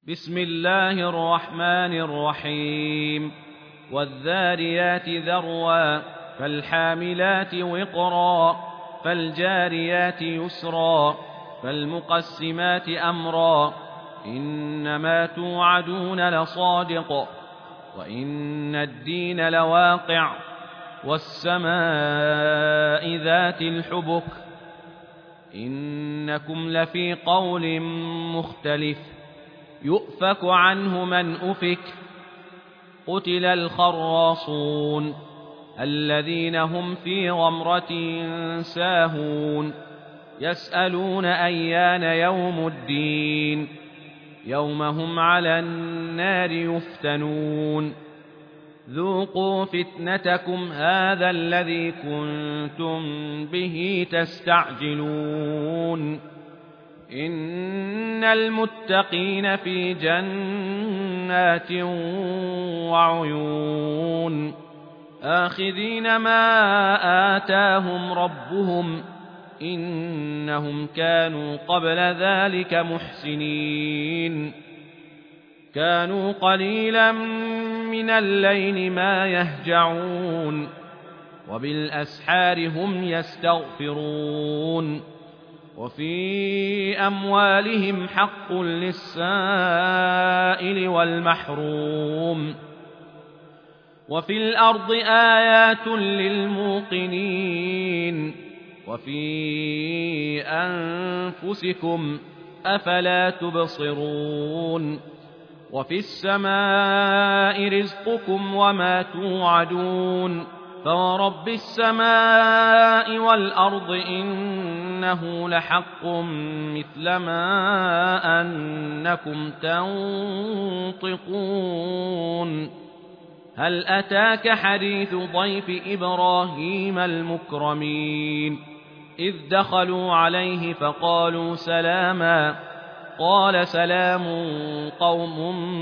بسم الله الرحمن الرحيم والذاريات ذروا فالحاملات وقرا فالجاريات يسرا فالمقسمات أمرا إنما توعدون لصادق وإن الدين لواقع والسماء ذات الحبك إنكم لفي قول مختلف يؤفك عنه من أفك قتل الخراصون الذين هم في غمرة ساهون يسألون أيان يوم الدين يوم هم على النار يفتنون ذوقوا فتنتكم هذا الذي كنتم به تستعجلون إن المتقين في جنات وعيون آخذين ما آتاهم ربهم إنهم كانوا قبل ذلك محسنين كانوا قليلا من الليل ما يهجعون وبالأسحار هم يستغفرون وفي أموالهم حق للسائل والمحروم وفي الأرض آيات للموقنين وفي أنفسكم أفلا تبصرون وفي السماء رزقكم وما توعدون فورب السماء والأرض إنه لحق مثل ما أنكم تنطقون هل أتاك حديث ضيف إبراهيم المكرمين إذ دخلوا عليه فقالوا سلاما قال سلام قوم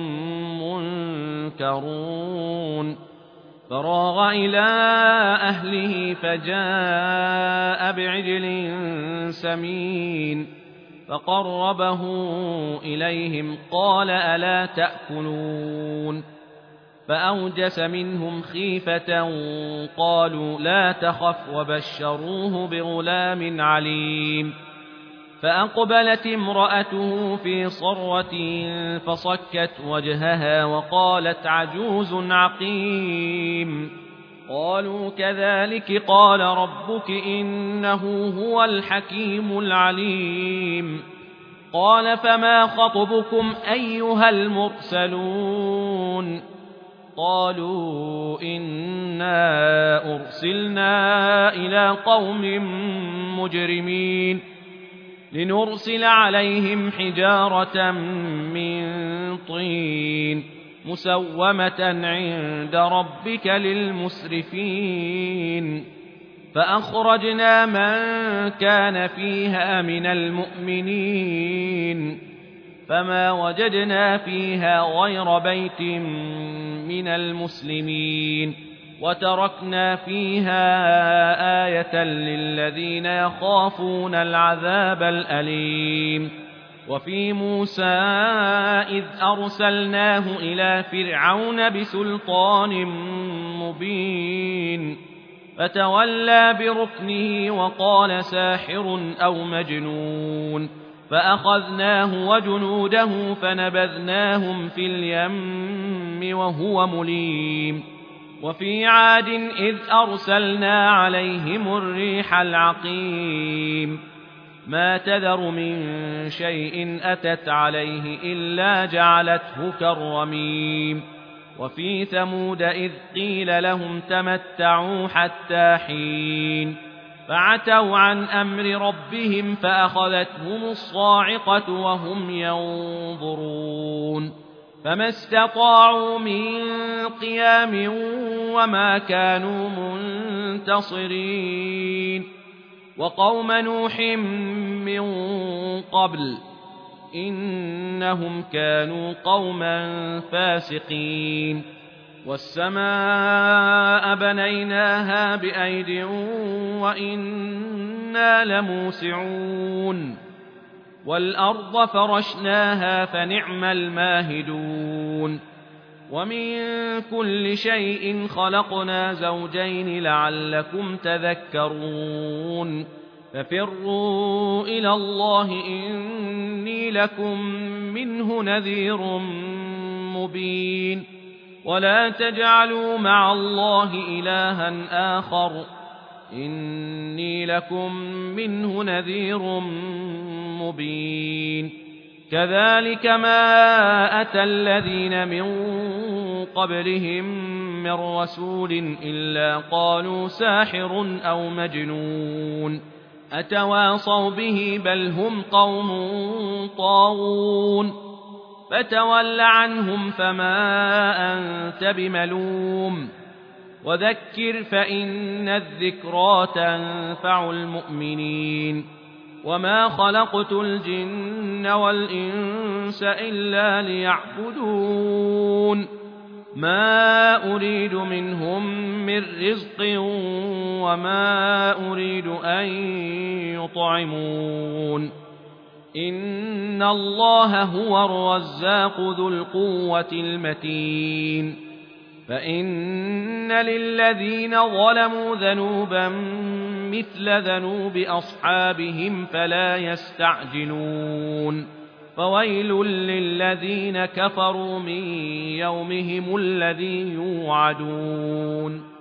منكرون فراغ إلى أهله فجاء بعجل سمين فقربه إليهم قال ألا تأكلون فأوجس منهم خيفة قالوا لا تخف وبشروه بغلام عليم فأقبلت امرأته في صرة فصكت وجهها وقالت عجوز عقيم قالوا كذلك قال ربك إنه هو الحكيم العليم قال فما خطبكم أيها المرسلون قالوا إنا أرسلنا إلى قوم مجرمين لنرسل عليهم حجارة من طين مسومة عند ربك للمسرفين فأخرجنا من كان فيها من المؤمنين فما وجدنا فيها غير بيت من المسلمين وتركنا فيها آية للذين يخافون العذاب الأليم وفي موسى إذ أرسلناه إلى فرعون بسلطان مبين فتولى بركنه وقال ساحر أو مجنون فأخذناه وجنوده فنبذناهم في اليم وهو مليم وفي عاد إذ أرسلنا عليهم الريح العقيم ما تذر من شيء أتت عليه إلا جعلته كالرميم وفي ثمود إذ قيل لهم تمتعوا حتى حين فعتوا عن أمر ربهم فأخذتهم الصاعقة وهم ينظرون فما استطاعوا من قيام وما كانوا منتصرين وقوم نوح من قبل إنهم كانوا قوما فاسقين والسماء بنيناها بأيد وإنا لموسعون والأرض فرشناها فنعم الماهدون ومن كل شيء خلقنا زوجين لعلكم تذكرون ففروا إلى الله إني لكم منه نذير مبين ولا تجعلوا مع الله إلها آخر إني لكم منه نذير مبين كذلك ما أتى الذين من قبلهم من رسول إلا قالوا ساحر أو مجنون أتواصوا به بل هم قوم طاغون فتول عنهم فما أنت بملوم وذكر فإن الذكرى تنفع المؤمنين وما خلقت الجن والإنس إلا ليعبدون ما أريد منهم من رزق وما أريد أن يطعمون إن الله هو الرزاق ذو القوة المتين فإن للذين ظلموا ذنوبا مثل ذنوب أصحابهم فلا يستعجلون فويل للذين كفروا من يومهم الذي يوعدون